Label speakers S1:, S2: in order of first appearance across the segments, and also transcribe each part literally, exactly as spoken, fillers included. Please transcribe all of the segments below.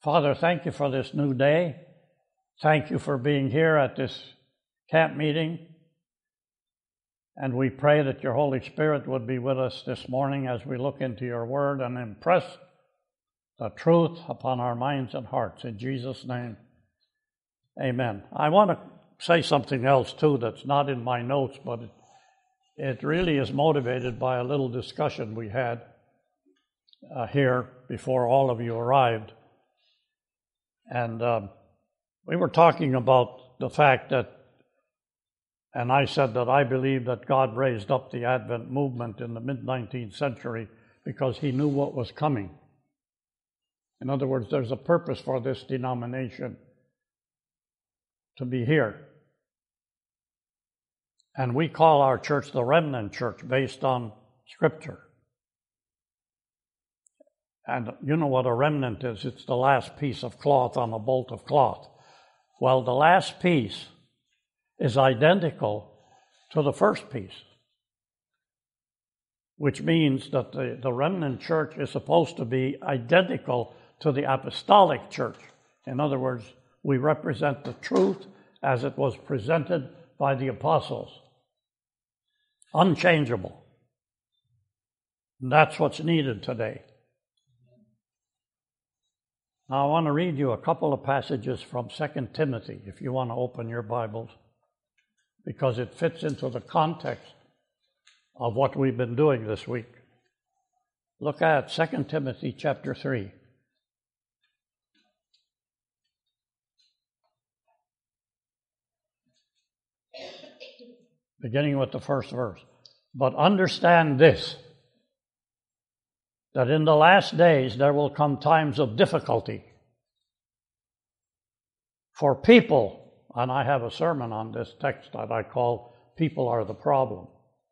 S1: Father, thank you for this new day. Thank you for being here at this camp meeting. And we pray that your Holy Spirit would be with us this morning as we look into your word and impress the truth upon our minds and hearts. In Jesus' name, amen. I want to say something else too that's not in my notes, but it, it really is motivated by a little discussion we had uh, here before all of you arrived. And um, we were talking about the fact that, and I said that I believe that God raised up the Advent movement in the mid-nineteenth century because he knew what was coming. In other words, there's a purpose for this denomination to be here. And we call our church the Remnant Church based on Scripture. And you know what a remnant is. It's the last piece of cloth on a bolt of cloth. Well, the last piece is identical to the first piece, which means that the, the remnant church is supposed to be identical to the apostolic church. In other words, we represent the truth as it was presented by the apostles. Unchangeable. And that's what's needed today. Now I want to read you a couple of passages from Second Timothy, if you want to open your Bibles, because it fits into the context of what we've been doing this week. Look at Second Timothy chapter three. Beginning with the first verse. But understand this, that in the last days there will come times of difficulty. For people, and I have a sermon on this text that I call People Are the Problem.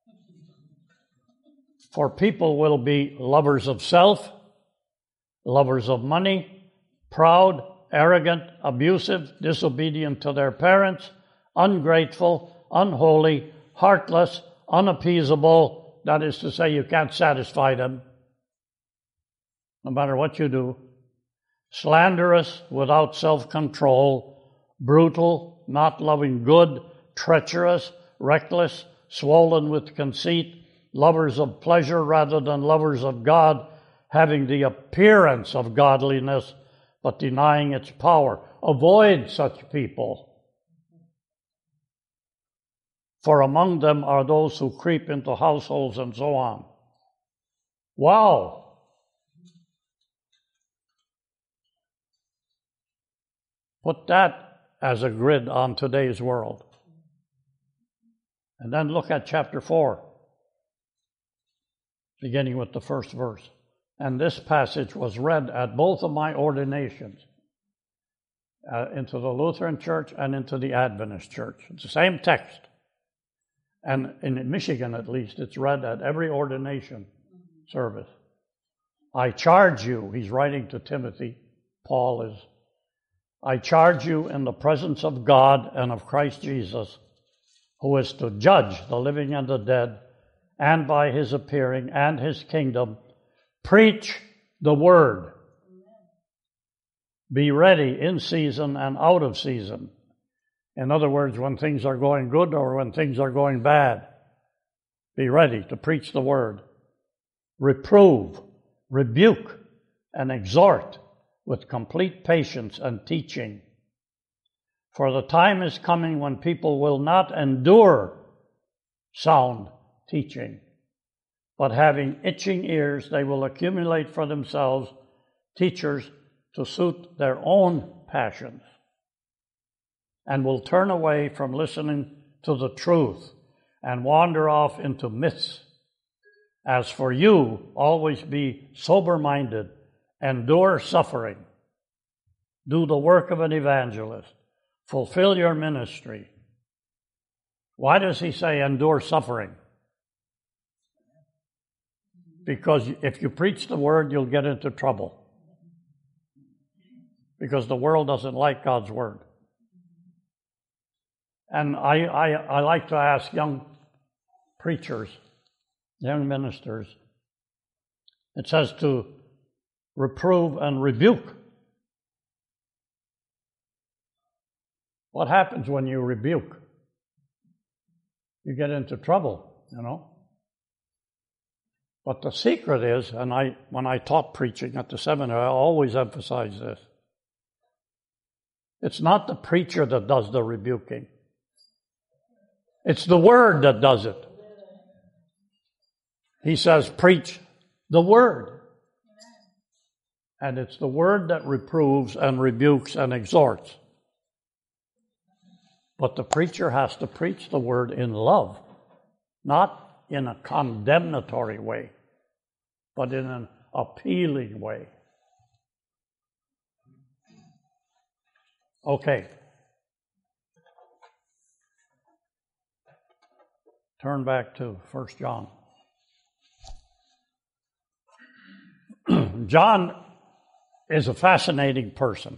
S1: For people will be lovers of self, lovers of money, proud, arrogant, abusive, disobedient to their parents, ungrateful, unholy, heartless, unappeasable. That is to say, you can't satisfy them, no matter what you do. Slanderous, without self-control, brutal, not loving good, treacherous, reckless, swollen with conceit, lovers of pleasure rather than lovers of God, having the appearance of godliness, but denying its power. Avoid such people. For among them are those who creep into households and so on. Wow! Put that as a grid on today's world. And then look at chapter four, beginning with the first verse. And this passage was read at both of my ordinations, uh, into the Lutheran Church and into the Adventist Church. It's the same text. And in Michigan, at least, it's read at every ordination service. I charge you, he's writing to Timothy, Paul is, I charge you in the presence of God and of Christ Jesus, who is to judge the living and the dead, and by his appearing and his kingdom, preach the word. Be ready in season and out of season. In other words, when things are going good or when things are going bad, be ready to preach the word. Reprove, rebuke, and exhort with complete patience and teaching. For the time is coming when people will not endure sound teaching, but having itching ears, they will accumulate for themselves teachers to suit their own passions, and will turn away from listening to the truth and wander off into myths. As for you, always be sober-minded, endure suffering, do the work of an evangelist, fulfill your ministry. Why does he say endure suffering? Because if you preach the word, you'll get into trouble. Because the world doesn't like God's word. And I, I, I like to ask young preachers, young ministers, it says to reprove and rebuke. What happens when you rebuke? You get into trouble, you know. But the secret is, and I, when I taught preaching at the seminary, I always emphasize this. It's not the preacher that does the rebuking. It's the Word that does it. He says, preach the Word. And it's the Word that reproves and rebukes and exhorts. But the preacher has to preach the Word in love, not in a condemnatory way, but in an appealing way. Okay. Turn back to First John. John is a fascinating person.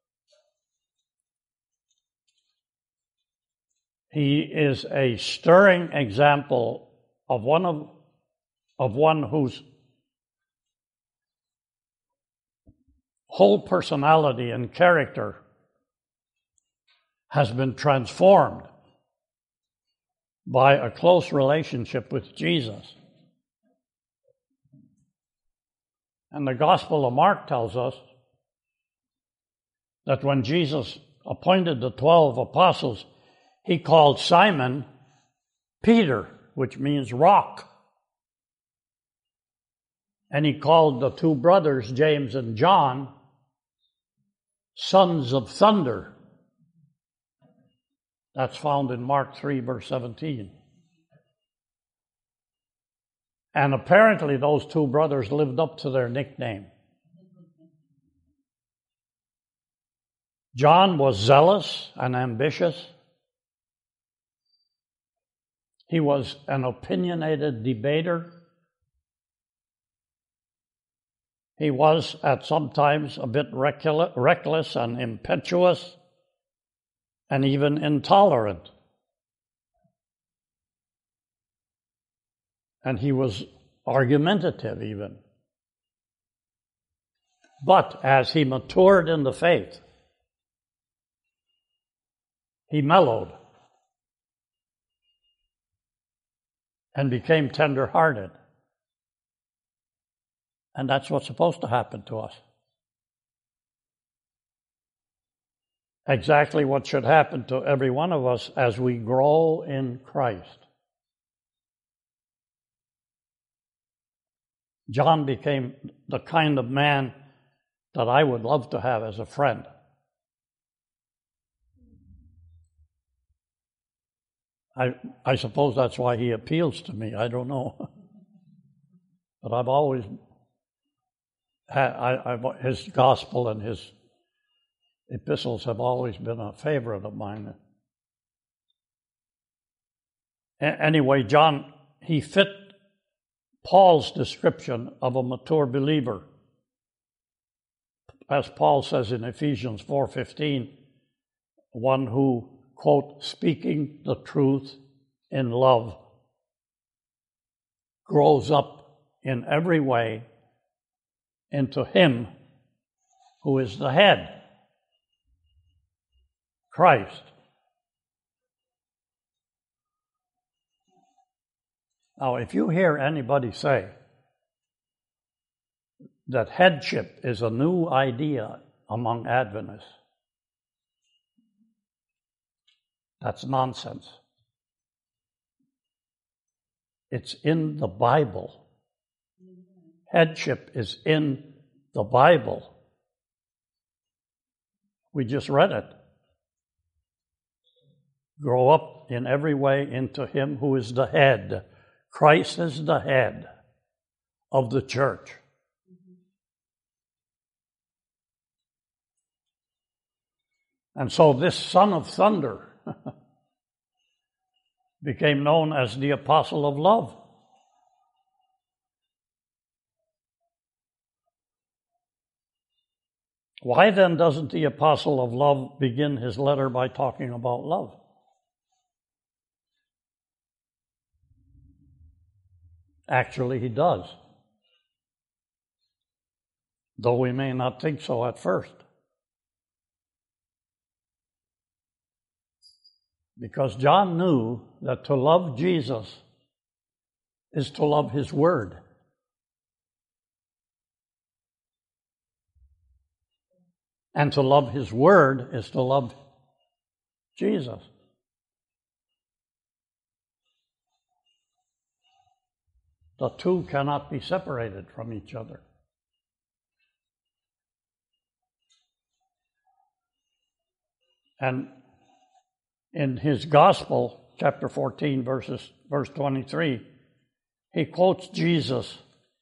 S1: He is a stirring example of one of, of one whose whole personality and character has been transformed by a close relationship with Jesus. And the Gospel of Mark tells us that when Jesus appointed the twelve apostles, he called Simon Peter, which means rock. And he called the two brothers, James and John, sons of thunder. That's found in Mark three, verse seventeen. And apparently those two brothers lived up to their nickname. John was zealous and ambitious. He was an opinionated debater. He was at some times a bit reckless and impetuous and even intolerant. And he was argumentative even. But as he matured in the faith, he mellowed and became tender-hearted. And that's what's supposed to happen to us. Exactly what should happen to every one of us as we grow in Christ. John became the kind of man that I would love to have as a friend. I I suppose that's why he appeals to me. I don't know. But I've always had, I, I've, his gospel and his epistles have always been a favorite of mine. A- anyway, John, he fit Paul's description of a mature believer. As Paul says in Ephesians four fifteen, one who, quote, speaking the truth in love, grows up in every way into him who is the head, Christ. Now, if you hear anybody say that headship is a new idea among Adventists, that's nonsense. It's in the Bible. Headship is in the Bible. We just read it. Grow up in every way into him who is the head. Christ is the head of the church. And so this son of thunder became known as the apostle of love. Why then doesn't the apostle of love begin his letter by talking about love? Actually, he does. Though we may not think so at first. Because John knew that to love Jesus is to love his word. And to love his word is to love Jesus. The two cannot be separated from each other. And in his gospel, chapter fourteen, verses, verse twenty-three, he quotes Jesus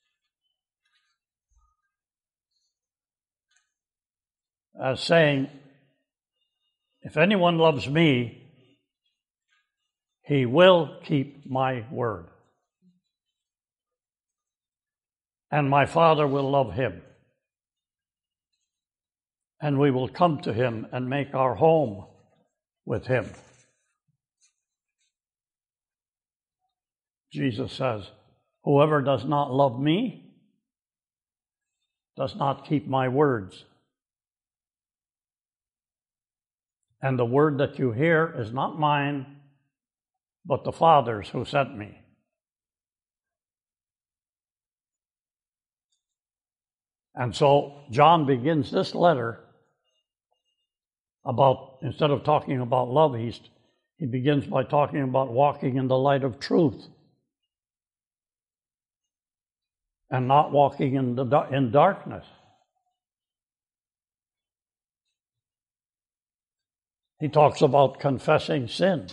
S1: as saying, "If anyone loves me, he will keep my word. And my Father will love him. And we will come to him and make our home with him." Jesus says, "Whoever does not love me does not keep my words. And the word that you hear is not mine, but the Father's who sent me." And so John begins this letter about, instead of talking about love, he's, he begins by talking about walking in the light of truth and not walking in, the, in darkness. He talks about confessing sin.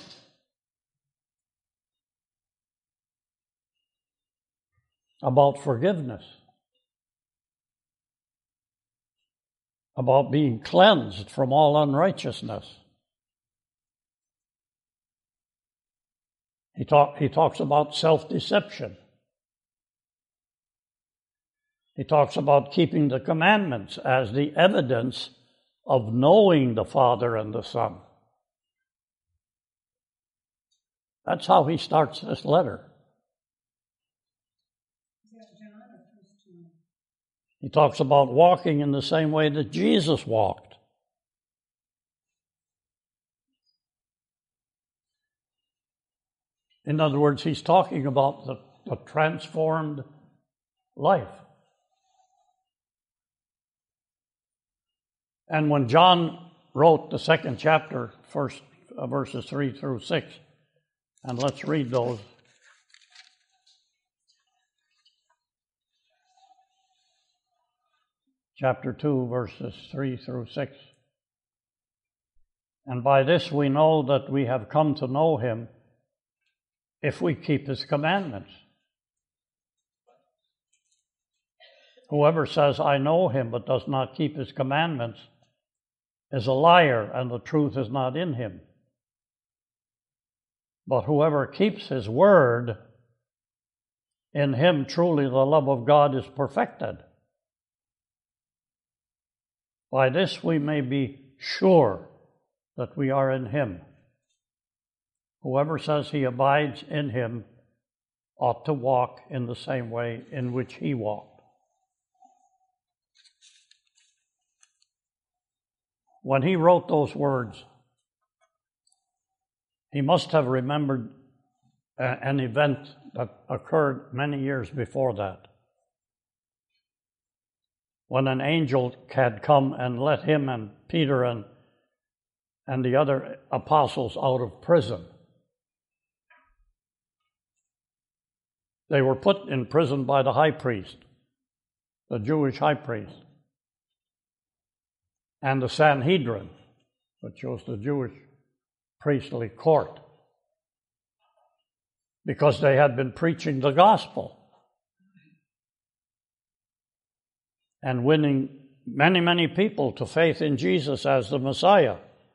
S1: About forgiveness. About being cleansed from all unrighteousness. He, talk, he talks about self-deception. He talks about keeping the commandments as the evidence of knowing the Father and the Son. That's how he starts this letter. He talks about walking in the same way that Jesus walked. In other words, he's talking about the, the transformed life. And when John wrote the second chapter, first uh, verses three through six, and let's read those. Chapter two, verses three through six. "And by this we know that we have come to know him, if we keep his commandments. Whoever says, 'I know him,' but does not keep his commandments, is a liar, and the truth is not in him. But whoever keeps his word, in him truly the love of God is perfected. By this we may be sure that we are in him. Whoever says he abides in him ought to walk in the same way in which he walked." When he wrote those words, he must have remembered an event that occurred many years before that, when an angel had come and let him and Peter and, and the other apostles out of prison. They were put in prison by the high priest, the Jewish high priest, and the Sanhedrin, which was the Jewish priestly court, because they had been preaching the gospel and winning many, many people to faith in Jesus as the Messiah.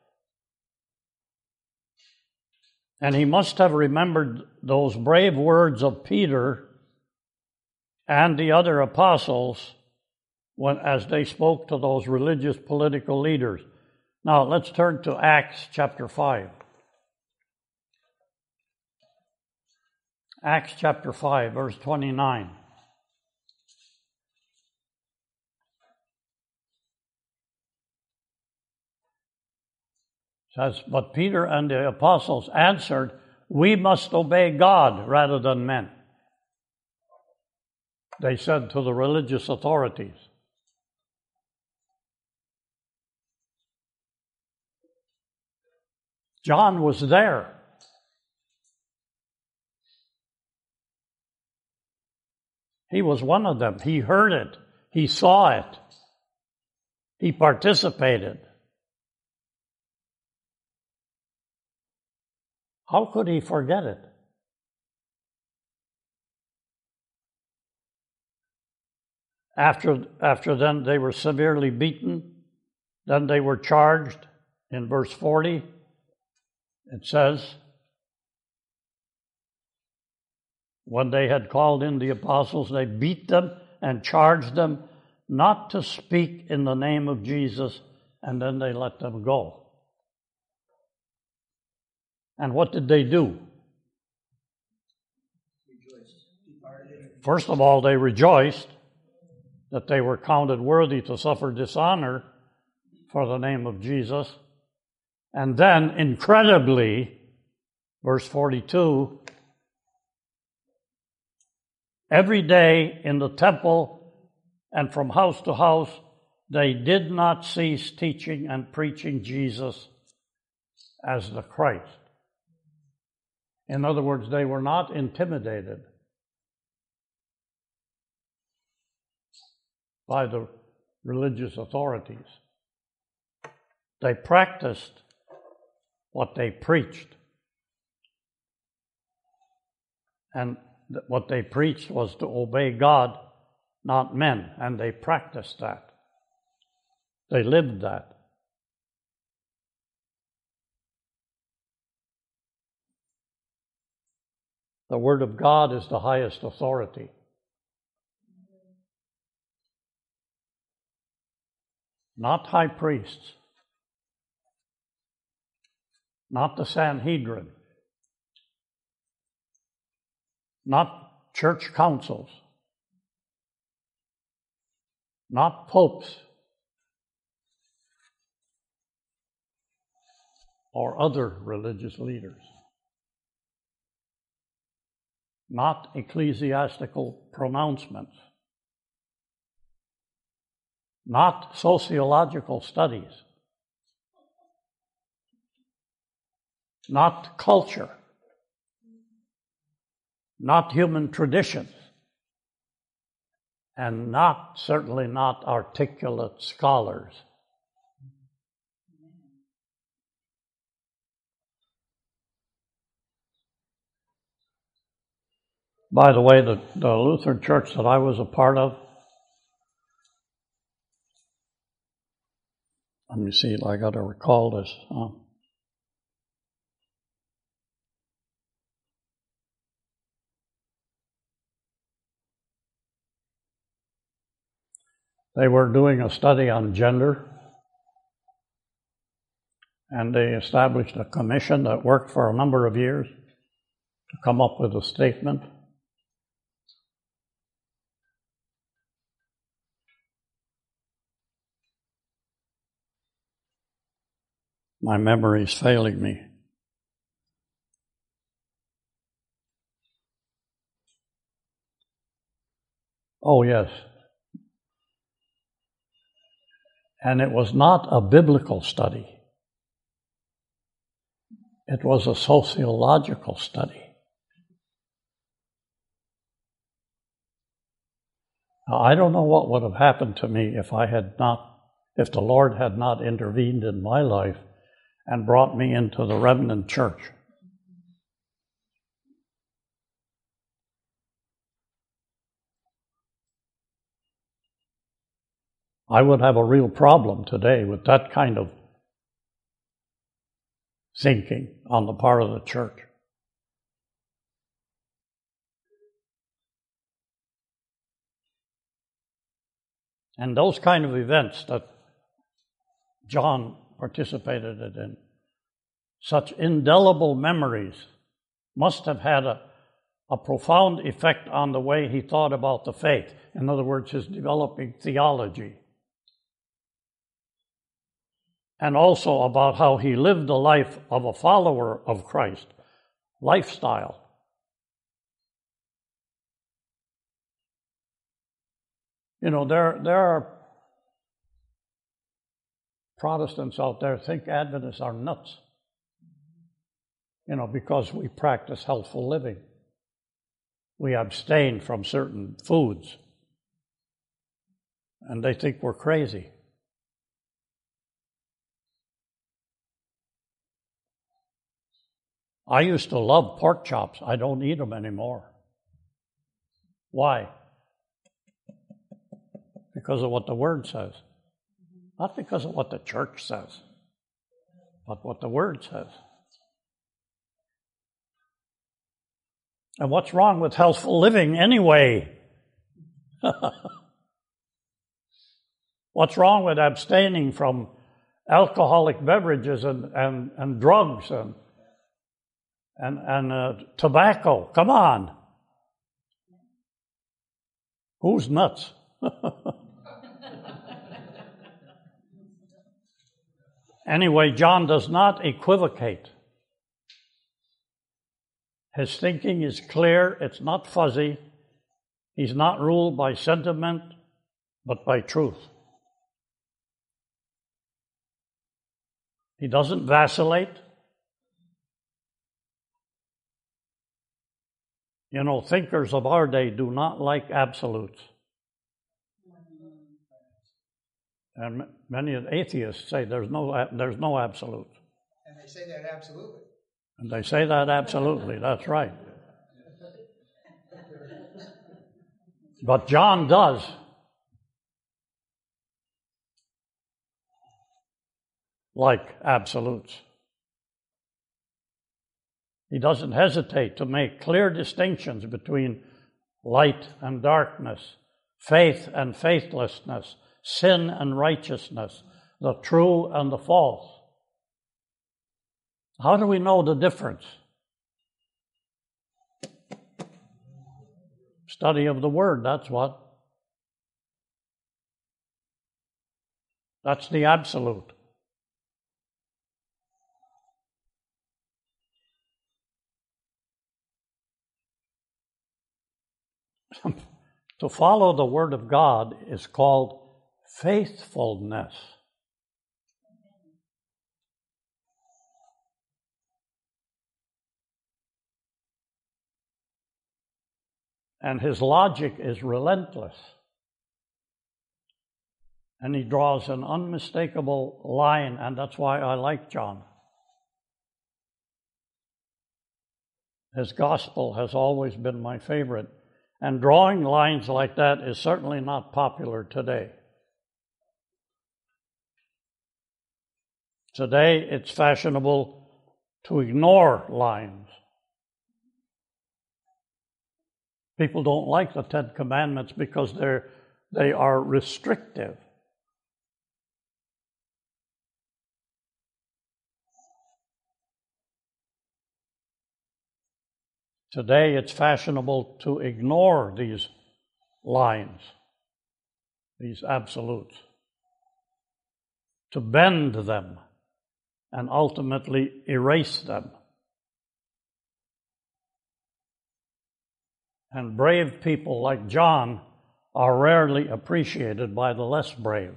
S1: And he must have remembered those brave words of Peter and the other apostles when, as they spoke to those religious political leaders. Now, let's turn to Acts chapter five. Acts chapter five, verse twenty-nine. says, but Peter and the apostles answered, we must obey God rather than men. They said to the religious authorities. John was there. He was one of them. He heard it. He saw it. He participated. How could he forget it? After, after then they were severely beaten. Then they were charged. In verse forty, it says, when they had called in the apostles, they beat them and charged them not to speak in the name of Jesus, and then they let them go. And what did they do? First of all, they rejoiced that they were counted worthy to suffer dishonor for the name of Jesus. And then, incredibly, verse forty-two, every day in the temple and from house to house, they did not cease teaching and preaching Jesus as the Christ. In other words, they were not intimidated by the religious authorities. They practiced what they preached. And what they preached was to obey God, not men, and they practiced that. They lived that. The Word of God is the highest authority. Not high priests, not the Sanhedrin, not church councils, not popes or other religious leaders, not ecclesiastical pronouncements, not sociological studies, not culture, not human traditions, and not, certainly not articulate scholars. By the way, the, the Lutheran church that I was a part of, let me see, I got to recall this. Huh? They were doing a study on gender, and they established a commission that worked for a number of years to come up with a statement. My memory is failing me. Oh, yes. And it was not a biblical study. It was a sociological study. Now, I don't know what would have happened to me if I had not, if the Lord had not intervened in my life and brought me into the remnant church. I would have a real problem today with that kind of thinking on the part of the church. And those kind of events that John participated in, such indelible memories, must have had a, a profound effect on the way he thought about the faith. In other words, his developing theology. and also about how he lived the life of a follower of Christ, lifestyle. You know, there, there are Protestants out there think Adventists are nuts, you know, because we practice healthful living. We abstain from certain foods, and they think we're crazy. I used to love pork chops. I don't eat them anymore. Why? Because of what the Word says. Not because of what the church says, but what the Word says. And what's wrong with healthful living anyway? What's wrong with abstaining from alcoholic beverages and, and, and drugs and and, and uh, tobacco? Come on. Who's nuts? Anyway, John does not equivocate. His thinking is clear, it's not fuzzy. He's not ruled by sentiment, but by truth. He doesn't vacillate. You know, thinkers of our day do not like absolutes. And many of the atheists say there's no there's no absolute.
S2: And they say that absolutely.
S1: And they say that absolutely, that's right. But John does. Like absolutes. He doesn't hesitate to make clear distinctions between light and darkness, faith and faithlessness, sin and righteousness, the true and the false. How do we know the difference? Study of the Word, that's what. That's the absolute. To follow the Word of God is called faithfulness. And his logic is relentless. And he draws an unmistakable line, and that's why I like John. His gospel has always been my favorite. And drawing lines like that is certainly not popular today. Today, it's fashionable to ignore lines. People don't like the Ten Commandments because they're, they are restrictive. Today, it's fashionable to ignore these lines, these absolutes, to bend them and ultimately erase them. And brave people like John are rarely appreciated by the less brave.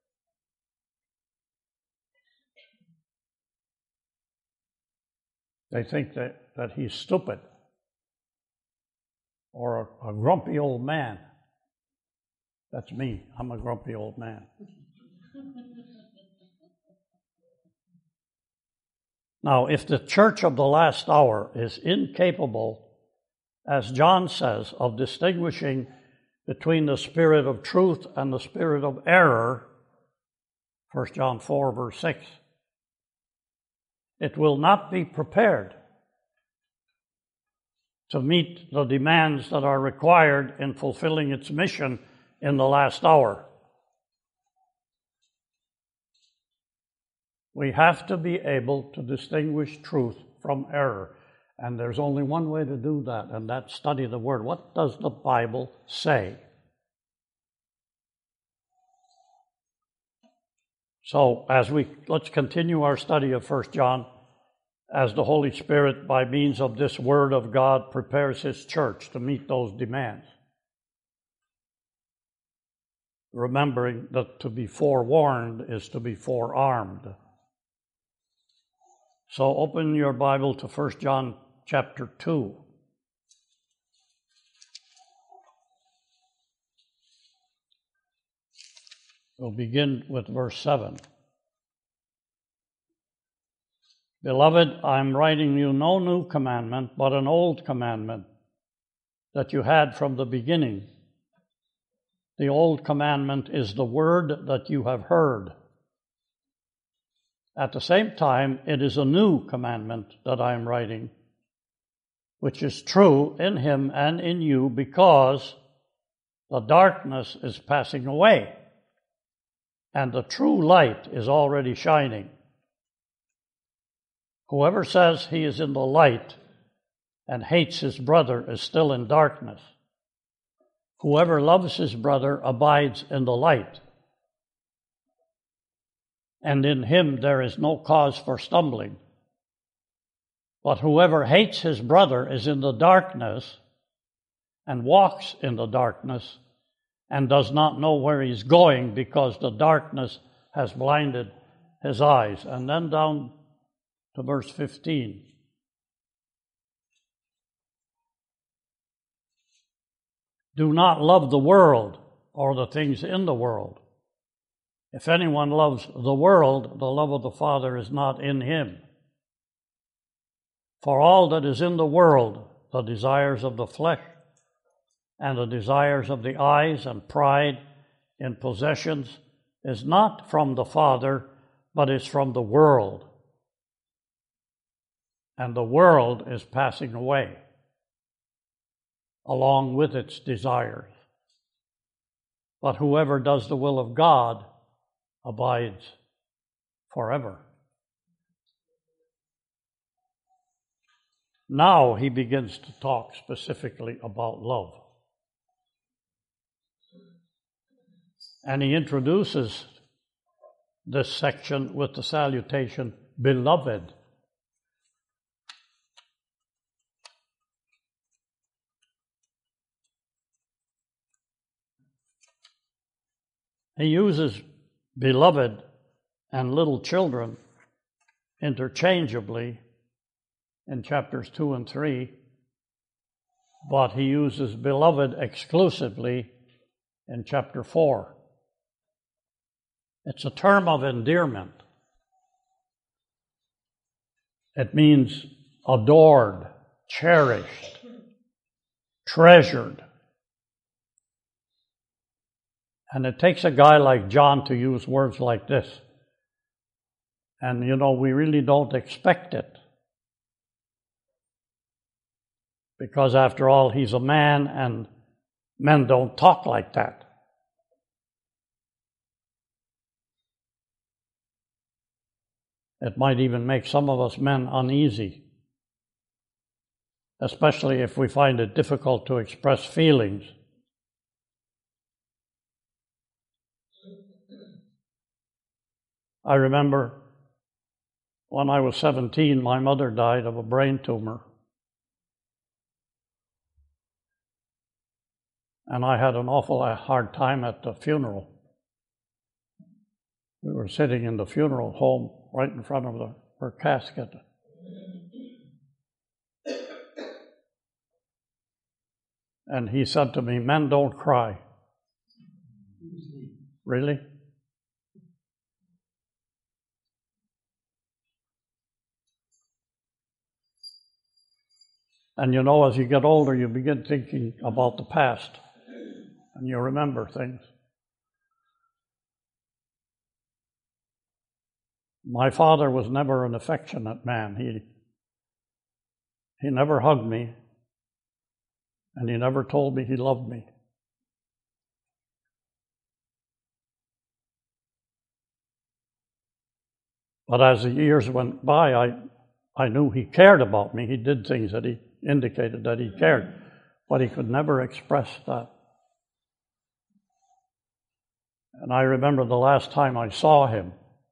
S1: They think that, that he's stupid or a, a grumpy old man. That's me. I'm a grumpy old man. Now, if the church of the last hour is incapable, as John says, of distinguishing between the spirit of truth and the spirit of error, First John four, verse six, it will not be prepared to meet the demands that are required in fulfilling its mission in the last hour. We have to be able to distinguish truth from error. And there's only one way to do that, and that's study the Word. What does the Bible say? So as we let's continue our study of First John as the Holy Spirit, by means of this Word of God, prepares His church to meet those demands. Remembering that to be forewarned is to be forearmed. So open your Bible to First John chapter two. We'll begin with verse seven. Beloved, I'm writing you no new commandment, but an old commandment that you had from the beginning. The old commandment is the word that you have heard. At the same time, it is a new commandment that I am writing, which is true in him and in you, because the darkness is passing away, and the true light is already shining. Whoever says he is in the light and hates his brother is still in darkness. Whoever loves his brother abides in the light, and in him there is no cause for stumbling. But whoever hates his brother is in the darkness and walks in the darkness and does not know where he's going, because the darkness has blinded his eyes. And then down to verse fifteen. Do not love the world or the things in the world. If anyone loves the world, the love of the Father is not in him. For all that is in the world, the desires of the flesh and the desires of the eyes and pride in possessions, is not from the Father, but is from the world. And the world is passing away, along with its desires. But whoever does the will of God abides forever. Now he begins to talk specifically about love. And he introduces this section with the salutation, beloved. He uses beloved and little children interchangeably in chapters two and three, but he uses beloved exclusively in chapter four. It's a term of endearment. It means adored, cherished, treasured. And it takes a guy like John to use words like this. And, you know, we really don't expect it. Because, after all, he's a man, and men don't talk like that. It might even make some of us men uneasy, especially if we find it difficult to express feelings. I remember when I was seventeen, my mother died of a brain tumor. And I had an awful hard time at the funeral. We were sitting in the funeral home right in front of the, her casket. And he said to me, "Men don't cry." Really? And you know, as you get older, you begin thinking about the past, and you remember things. My father was never an affectionate man. He, he never hugged me, and he never told me he loved me. But as the years went by, I, I knew he cared about me. He did things that he indicated that he cared, but he could never express that. And I remember the last time I saw him,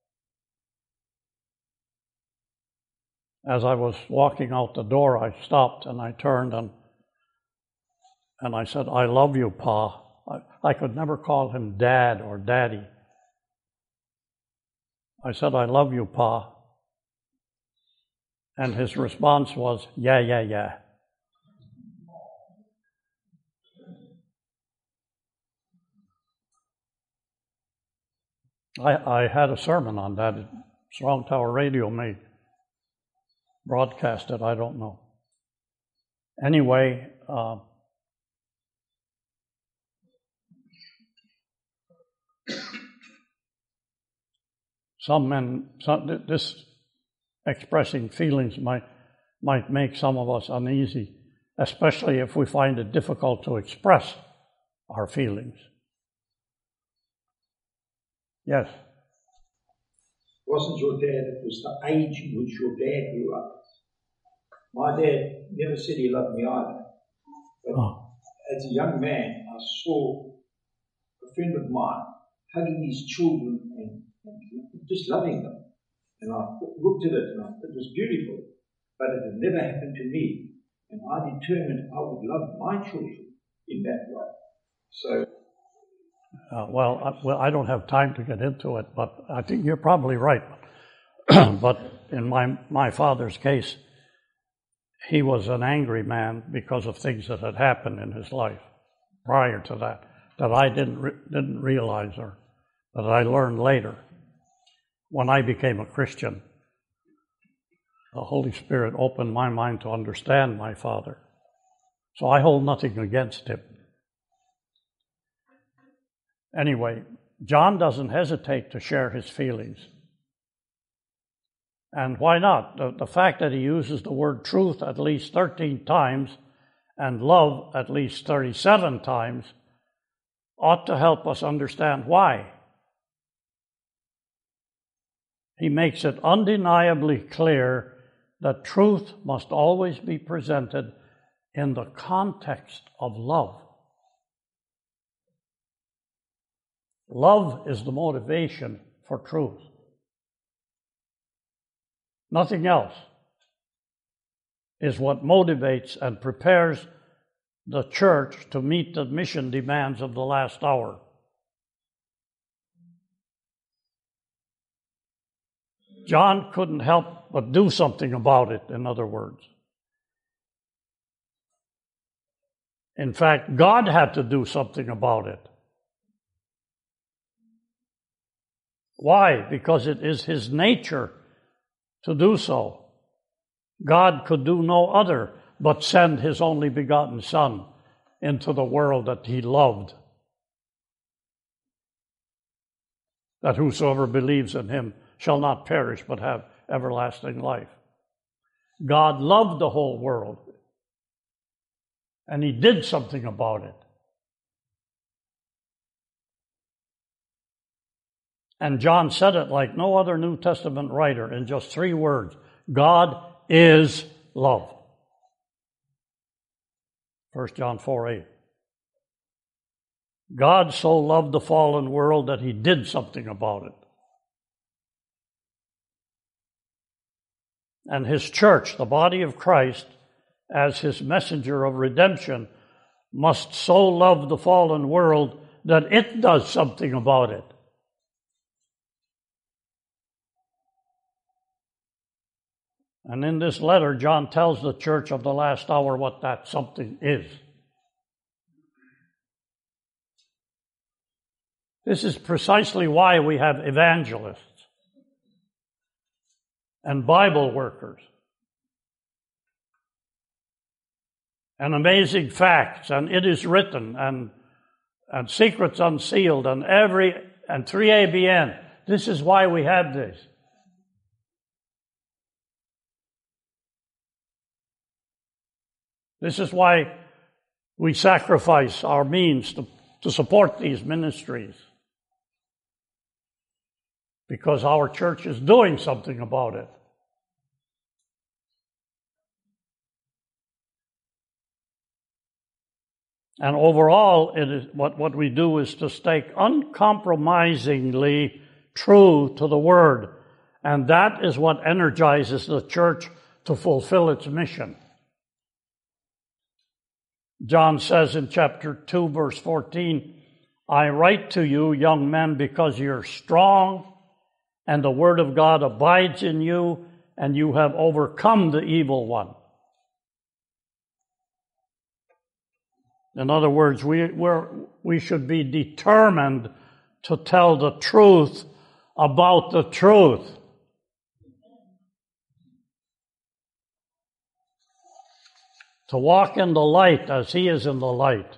S1: as I was walking out the door, I stopped and I turned and and I said, "I love you, Pa." I, I could never call him Dad or Daddy. I said, "I love you, Pa." And his response was, "Yeah, yeah, yeah." I, I had a sermon on that. Strong Tower Radio may broadcast it, I don't know. Anyway, uh, some men, some, this expressing feelings might might make some of us uneasy, especially if we find it difficult to express our feelings. Yes?
S3: Wasn't your dad, it was the age in which your dad grew up. My dad never said he loved me either. But oh. As a young man, I saw a friend of mine hugging his children and, and just loving them. And I looked at it and I, it was beautiful. But it had never happened to me. And I determined I would love my children in that way. So...
S1: Uh, well, I, well, I don't have time to get into it, but I think you're probably right. But in my my father's case, he was an angry man because of things that had happened in his life prior to that, that I didn't re- didn't realize or that I learned later. When I became a Christian, the Holy Spirit opened my mind to understand my father. So I hold nothing against him. Anyway, John doesn't hesitate to share his feelings. And why not? The, the fact that he uses the word truth at least thirteen times and love at least thirty-seven times ought to help us understand why. He makes it undeniably clear that truth must always be presented in the context of love. Love is the motivation for truth. Nothing else is what motivates and prepares the church to meet the mission demands of the last hour. John couldn't help but do something about it, in other words. In fact, God had to do something about it. Why? Because it is his nature to do so. God could do no other but send his only begotten Son into the world that he loved, that whosoever believes in him shall not perish but have everlasting life. God loved the whole world, and he did something about it. And John said it like no other New Testament writer in just three words. God is love. First John four eight. God so loved the fallen world that he did something about it. And his church, the body of Christ, as his messenger of redemption, must so love the fallen world that it does something about it. And in this letter, John tells the church of the last hour what that something is. This is precisely why we have evangelists and Bible workers and amazing facts and it is written and and secrets unsealed and every and three A B N. This is why we have this. This is why we sacrifice our means to, to support these ministries. Because our church is doing something about it. And overall, it is what, what we do is to stay uncompromisingly true to the Word. And that is what energizes the church to fulfill its mission. John says in chapter two, verse fourteen, I write to you, young men, because you're strong, and the word of God abides in you, and you have overcome the evil one. In other words, we we're, we should be determined to tell the truth about the truth. To walk in the light as he is in the light.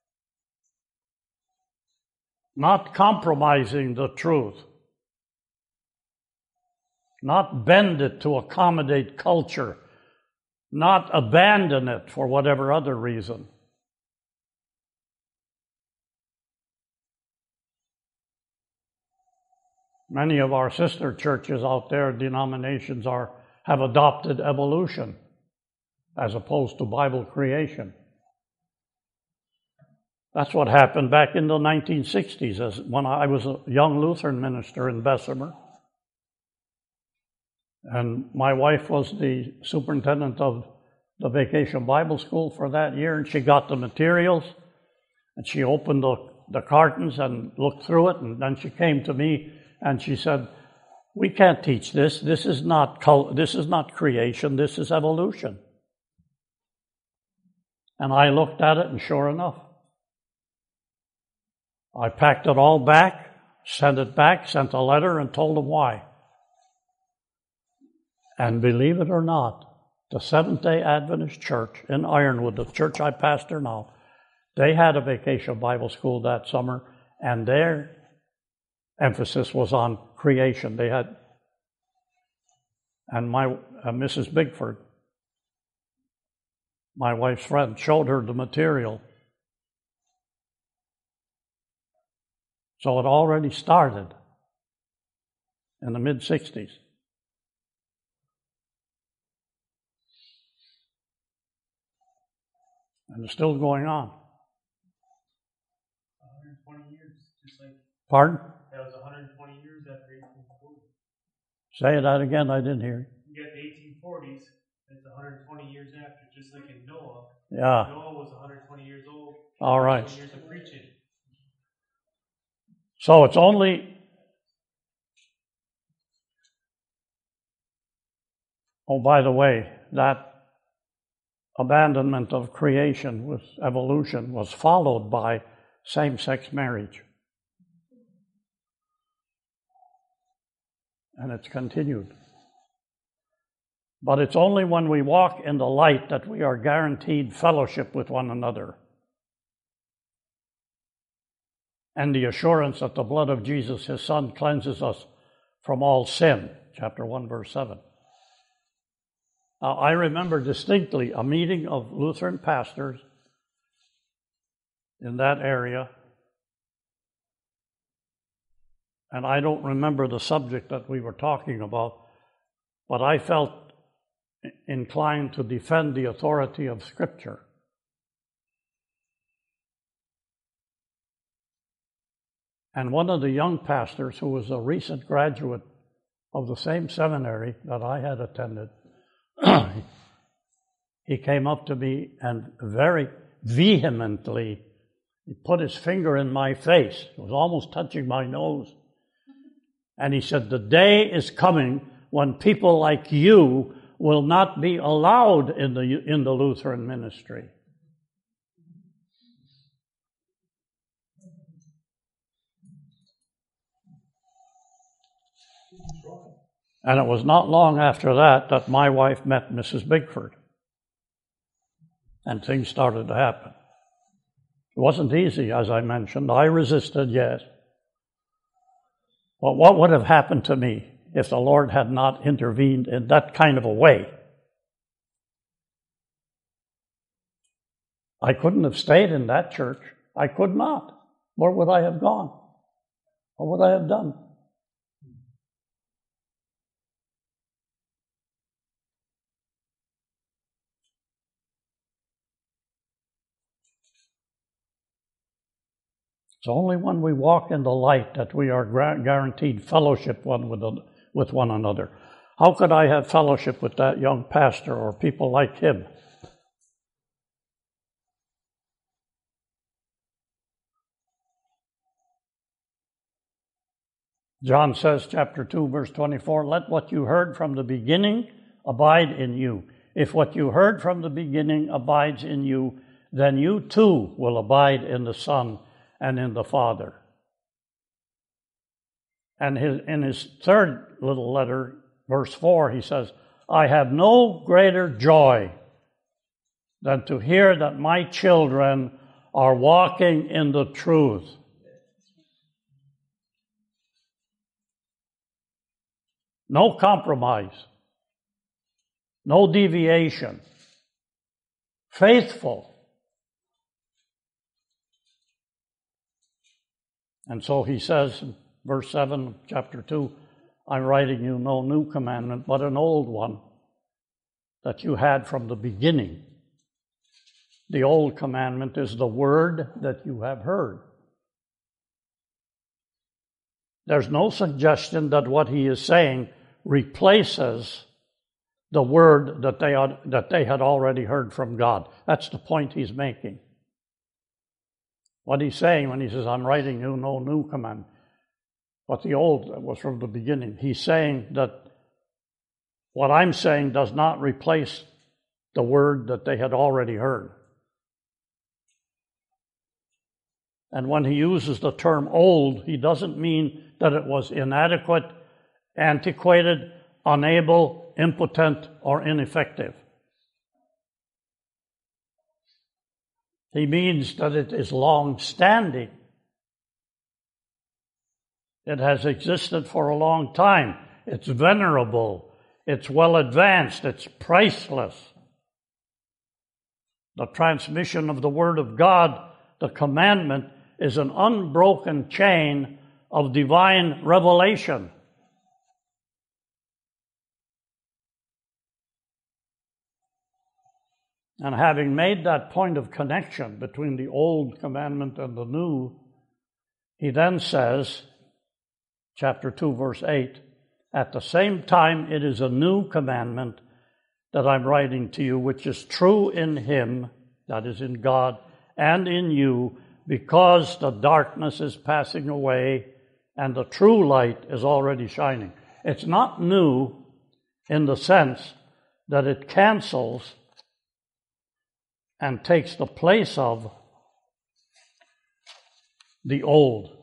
S1: Not compromising the truth. Not bend it to accommodate culture. Not abandon it for whatever other reason. Many of our sister churches out there, denominations, are have adopted evolution as opposed to Bible creation. That's what happened back in the nineteen sixties, as when I was a young Lutheran minister in Bessemer. And my wife was the superintendent of the Vacation Bible School for that year, and she got the materials, and she opened the, the cartons and looked through it, and then she came to me and she said, we can't teach this. This is not cult, this is not creation, this is evolution. And I looked at it, and sure enough, I packed it all back, sent it back, sent a letter, and told them why. And believe it or not, the Seventh-day Adventist Church in Ironwood, the church I pastor now, they had a Vacation Bible School that summer, and their emphasis was on creation. They had, and my uh, Missus Bigford, my wife's friend, showed her the material. So it already started in the mid-sixties. And it's still going on.
S4: one hundred twenty years, just like...
S1: Pardon?
S4: That was one hundred twenty years after eighteen forty.
S1: Say that again, I didn't hear you.
S4: You got the eighteen forties, that's one hundred twenty years after, just like in Noah.
S1: Yeah.
S4: Noah was one hundred twenty years old.
S1: All right.
S4: Years of preaching.
S1: So it's only... Oh, by the way, that abandonment of creation with evolution was followed by same-sex marriage. And it's continued. But it's only when we walk in the light that we are guaranteed fellowship with one another. And the assurance that the blood of Jesus, his Son, cleanses us from all sin. Chapter one, verse seven. Now, I remember distinctly a meeting of Lutheran pastors in that area. And I don't remember the subject that we were talking about, but I felt inclined to defend the authority of Scripture. And one of the young pastors, who was a recent graduate of the same seminary that I had attended, he came up to me and very vehemently, he put his finger in my face. It was almost touching my nose. And he said, the day is coming when people like you will not be allowed in the, in the Lutheran ministry. And it was not long after that that my wife met Missus Bigford. And things started to happen. It wasn't easy, as I mentioned. I resisted, yes. But what would have happened to me if the Lord had not intervened in that kind of a way? I couldn't have stayed in that church. I could not. Where would I have gone? What would I have done? It's only when we walk in the light that we are guaranteed fellowship one with, with one another. How could I have fellowship with that young pastor or people like him? John says, chapter two, verse twenty-four, let what you heard from the beginning abide in you. If what you heard from the beginning abides in you, then you too will abide in the Son and in the Father. And his, in his third little letter, verse four, he says, I have no greater joy than to hear that my children are walking in the truth. No compromise. No deviation. Faithful. And so he says in verse seven, chapter two, I'm writing you no new commandment, but an old one that you had from the beginning. The old commandment is the word that you have heard. There's no suggestion that what he is saying replaces the word that they had, that they had already heard from God. That's the point he's making. What he's saying when he says, I'm writing you no new command, what the old was from the beginning. He's saying that what I'm saying does not replace the word that they had already heard. And when he uses the term old, he doesn't mean that it was inadequate, antiquated, unable, impotent, or ineffective. He means that it is long-standing. It has existed for a long time. It's venerable. It's well advanced. It's priceless. The transmission of the Word of God, the commandment, is an unbroken chain of divine revelation. And having made that point of connection between the old commandment and the new, he then says, chapter two, verse eight, at the same time it is a new commandment that I'm writing to you, which is true in him, that is in God, and in you, because the darkness is passing away and the true light is already shining. It's not new in the sense that it cancels and takes the place of the old.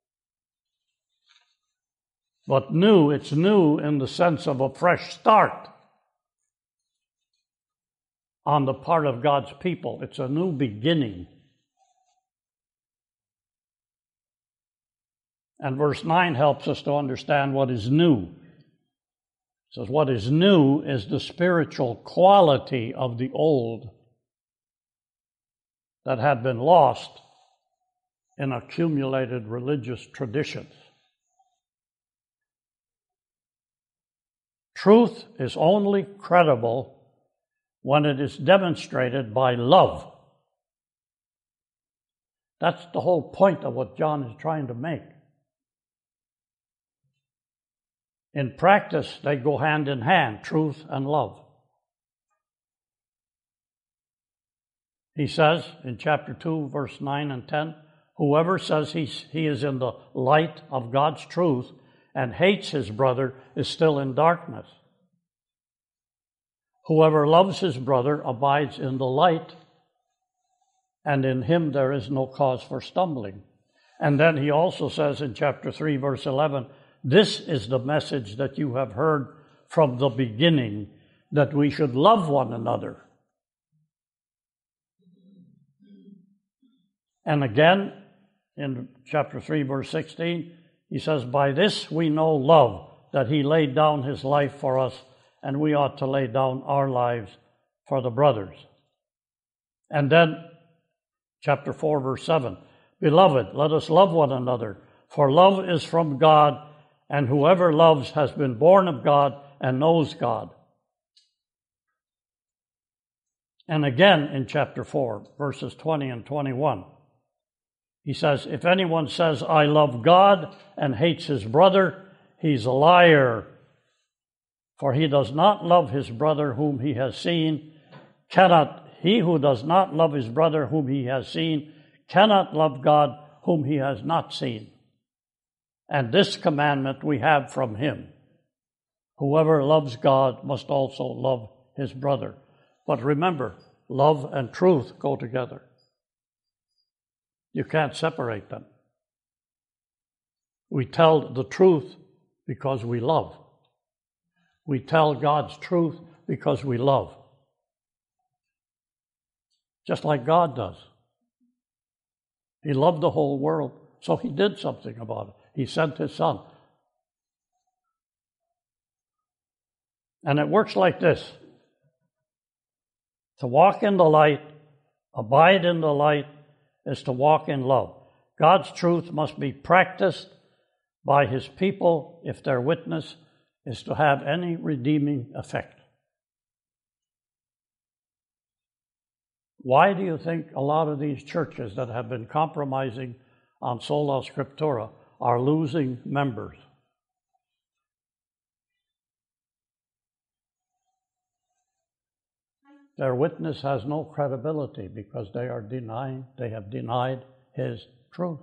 S1: But new, it's new in the sense of a fresh start on the part of God's people. It's a new beginning. And verse nine helps us to understand what is new. It says, what is new is the spiritual quality of the old that had been lost in accumulated religious traditions. Truth is only credible when it is demonstrated by love. That's the whole point of what John is trying to make. In practice, they go hand in hand, truth and love. He says in chapter two, verse nine and ten, whoever says he, he is in the light of God's truth and hates his brother is still in darkness. Whoever loves his brother abides in the light, and in him there is no cause for stumbling. And then he also says in chapter three, verse eleven, this is the message that you have heard from the beginning, that we should love one another. And again, in chapter three, verse sixteen, he says, by this we know love, that he laid down his life for us, and we ought to lay down our lives for the brothers. And then, chapter four, verse seven, beloved, let us love one another, for love is from God, and whoever loves has been born of God and knows God. And again, in chapter four, verses twenty and twenty-one, he says, if anyone says, I love God and hates his brother, he's a liar. For he does not love his brother whom he has seen, cannot, he who does not love his brother whom he has seen, cannot love God whom he has not seen. And this commandment we have from him: whoever loves God must also love his brother. But remember, love and truth go together. You can't separate them. We tell the truth because we love. We tell God's truth because we love. Just like God does. He loved the whole world, so he did something about it. He sent his son. And it works like this. To walk in the light, abide in the light, is to walk in love. God's truth must be practiced by his people if their witness is to have any redeeming effect. Why do you think a lot of these churches that have been compromising on sola scriptura are losing members? Their witness has no credibility because they are denying, they have denied his truth.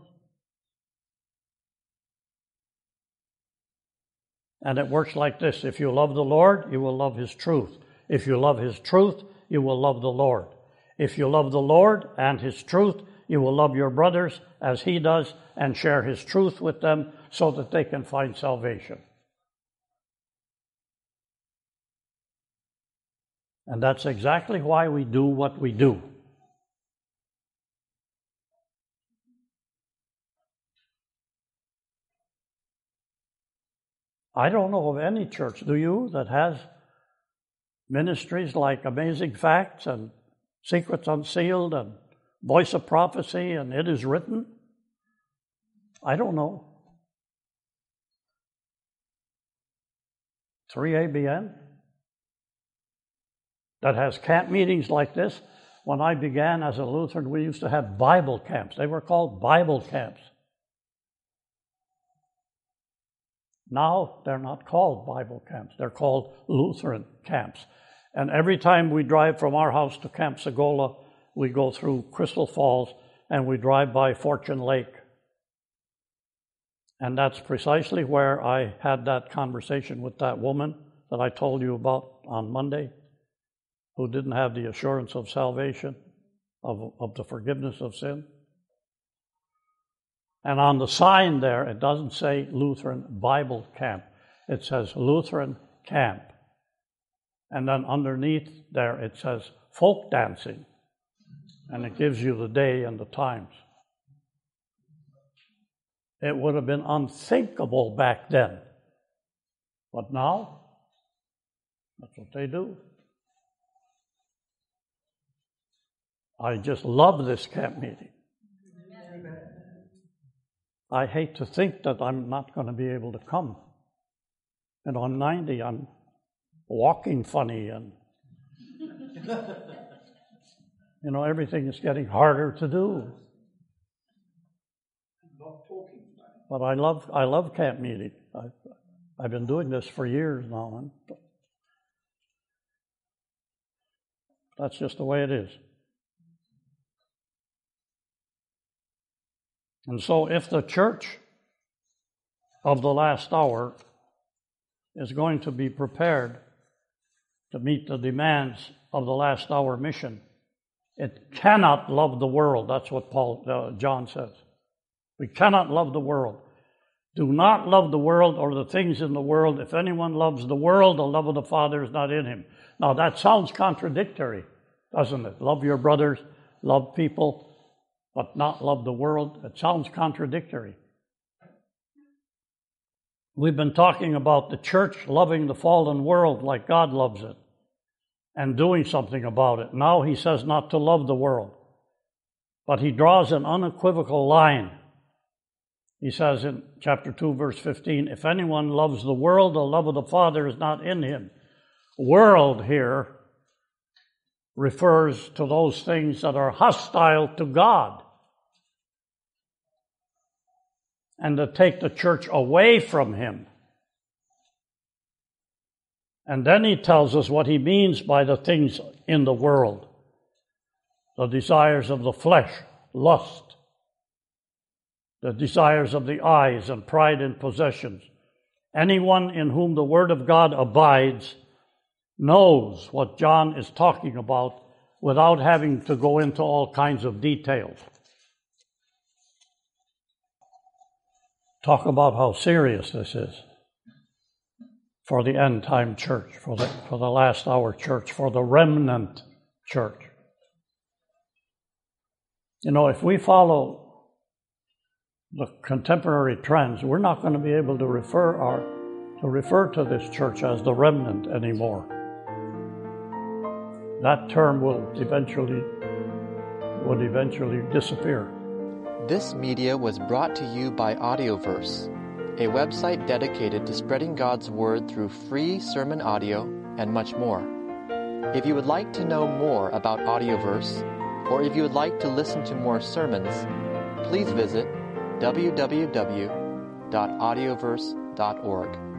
S1: And it works like this. If you love the Lord, you will love his truth. If you love his truth, you will love the Lord. If you love the Lord and his truth, you will love your brothers as he does and share his truth with them so that they can find salvation. And that's exactly why we do what we do. I don't know of any church, do you, that has ministries like Amazing Facts and Secrets Unsealed and Voice of Prophecy and It Is Written? I don't know. three A B N? That has camp meetings like this. When I began as a Lutheran, we used to have Bible camps. They were called Bible camps. Now they're not called Bible camps. They're called Lutheran camps. And every time we drive from our house to Camp Segola, we go through Crystal Falls and we drive by Fortune Lake. And that's precisely where I had that conversation with that woman that I told you about on Monday, who didn't have the assurance of salvation, of, of the forgiveness of sin. And on the sign there, it doesn't say Lutheran Bible Camp. It says Lutheran Camp. And then underneath there, it says folk dancing. And it gives you the day and the times. It would have been unthinkable back then. But now, that's what they do. I just love this camp meeting. I hate to think that I'm not going to be able to come. And I'm ninety, I'm walking funny, and you know, everything is getting harder to do. But I love I love camp meeting. I've, I've been doing this for years now, and that's just the way it is. And so if the church of the last hour is going to be prepared to meet the demands of the last hour mission, it cannot love the world. That's what Paul, uh, John says. We cannot love the world. Do not love the world or the things in the world. If anyone loves the world, the love of the Father is not in him. Now that sounds contradictory, doesn't it? Love your brothers, love people, but not love the world. It sounds contradictory. We've been talking about the church loving the fallen world like God loves it and doing something about it. Now he says not to love the world, but he draws an unequivocal line. He says in chapter two, verse fifteen, if anyone loves the world, the love of the Father is not in him. World here refers to those things that are hostile to God and that take the church away from him. And then he tells us what he means by the things in the world. The desires of the flesh, lust. The desires of the eyes and pride in possessions. Anyone in whom the Word of God abides knows what John is talking about without having to go into all kinds of details. Talk about how serious this is for the end-time church, for the, for the last-hour church, for the remnant church. You know, if we follow the contemporary trends, we're not going to be able to refer our to refer to this church as the remnant anymore. That term will eventually would eventually disappear.
S5: This media was brought to you by Audioverse, a website dedicated to spreading God's Word through free sermon audio and much more. If you would like to know more about Audioverse, or if you would like to listen to more sermons, please visit w w w dot audioverse dot org.